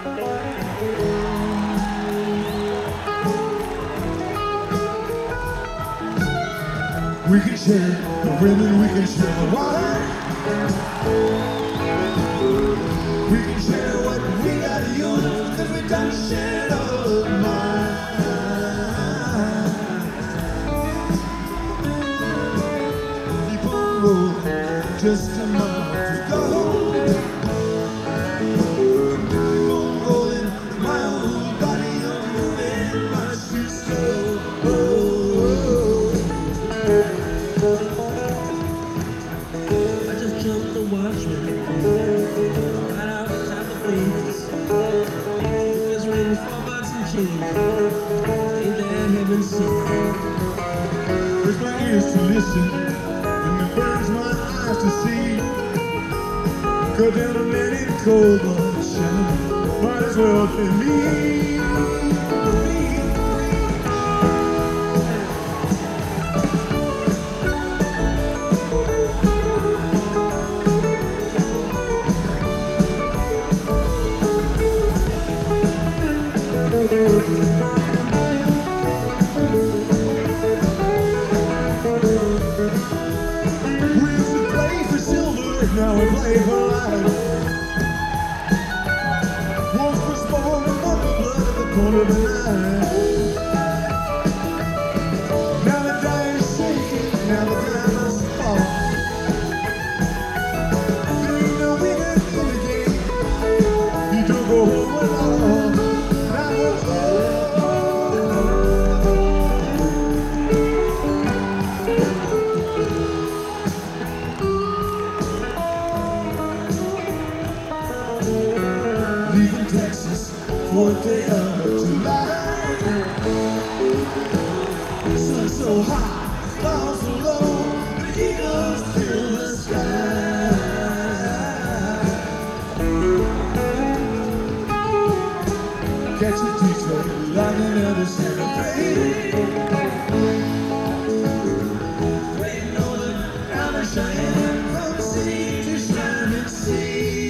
We can share the women, we can share the wine. We can share what we gotta use, cause we don't share the mind. Keep on rolling, just a month to go. Keep on rolling, my old body, I'm moving my shoes slow. I just jumped the watchman, got out time to please. Just waiting for $4 and change. Ain't that heaven sent? There's my ears to listen, and it burns my eyes to see. Go down a many cold ocean, might as well be me. Now we play for life. Once was born in the blood at the corner of the night. Now the die is shaking, now the diamonds fall. There ain't no winner in the game. You don't go home alone. Now we're leaving Texas for a day of July. Sun so high, clouds so low, the eagles fill the sky. Catch a Detroit lightning out of Santa Fe. Waiting on the diamond shining from sea to shining sea.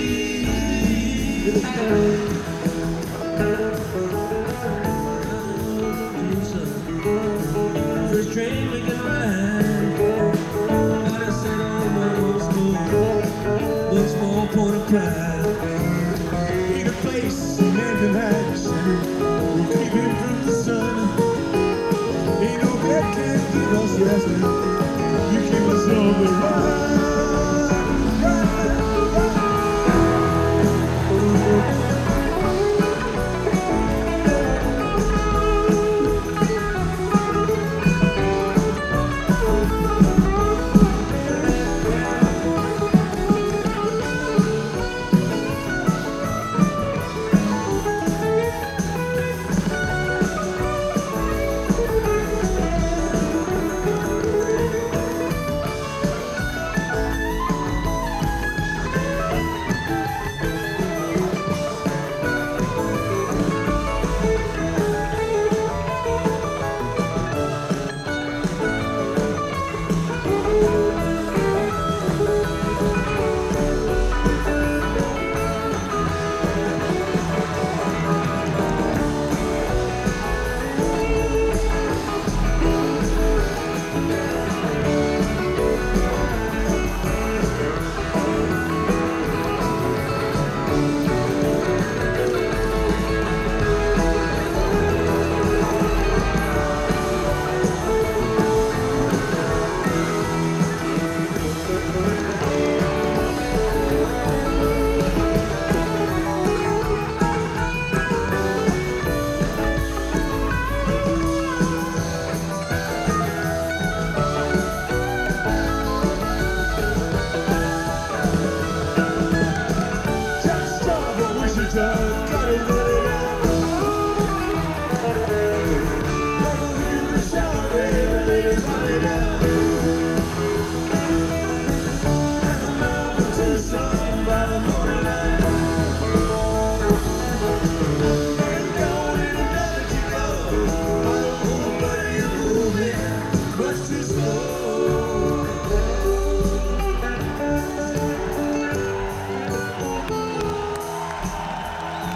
First train we can ride. Gotta set on my old school. What's more point of pride? Ain't a place a man can hide his shame. We'll keep him from the sun. Ain't no bed can keep us resting. You keep us on the run.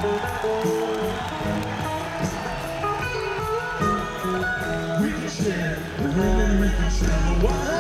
We can share the room and we can share the wine.